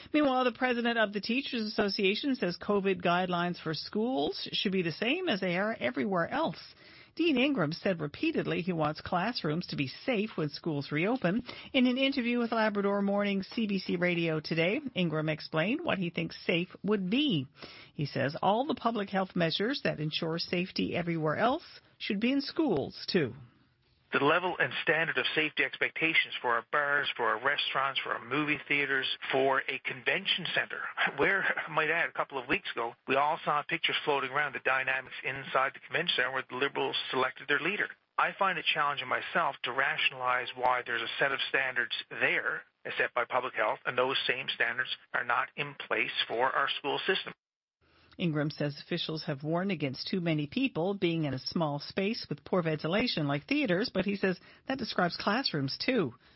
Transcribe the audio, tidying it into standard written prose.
Meanwhile, the president of the Teachers Association says COVID guidelines for schools should be the same as they are everywhere else. Dean Ingram said repeatedly he wants classrooms to be safe when schools reopen. In an interview with Labrador Morning CBC Radio today, Ingram explained what he thinks safe would be. He says all the public health measures that ensure safety everywhere else should be in schools, too. The level and standard of safety expectations for our bars, for our restaurants, for our movie theaters, for a convention center, where, I might add, a couple of weeks ago, we all saw pictures floating around the dynamics inside the convention center where the Liberals selected their leader. I find it challenging myself to rationalize why there's a set of standards there set by public health, and those same standards are not in place for our school system. Ingram says officials have warned against too many people being in a small space with poor ventilation like theaters, but he says that describes classrooms too.